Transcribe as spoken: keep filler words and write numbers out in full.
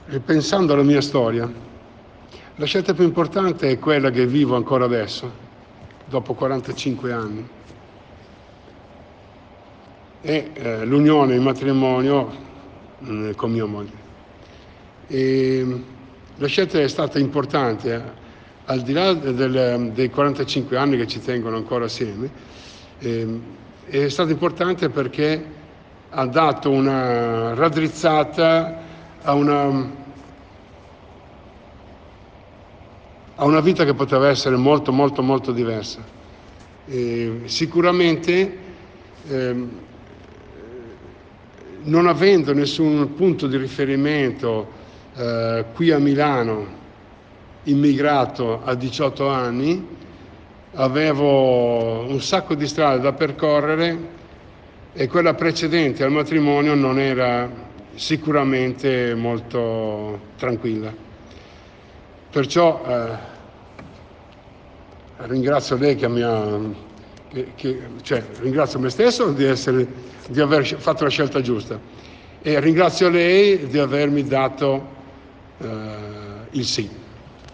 Ripensando alla mia storia, la scelta più importante è quella che vivo ancora adesso, dopo quarantacinque anni. È eh, l'unione in matrimonio mh, con mia moglie. E la scelta è stata importante, eh, al di là del, dei quarantacinque anni che ci tengono ancora assieme, eh, è stata importante perché ha dato una raddrizzata a una, a una vita che poteva essere molto molto molto diversa. E sicuramente eh, non avendo nessun punto di riferimento eh, qui a Milano, immigrato a diciotto anni, avevo un sacco di strade da percorrere e quella precedente al matrimonio non era sicuramente molto tranquilla. Perciò eh, ringrazio lei che mi ha, che, che, cioè ringrazio me stesso di, essere, di aver fatto la scelta giusta e ringrazio lei di avermi dato eh, il sì.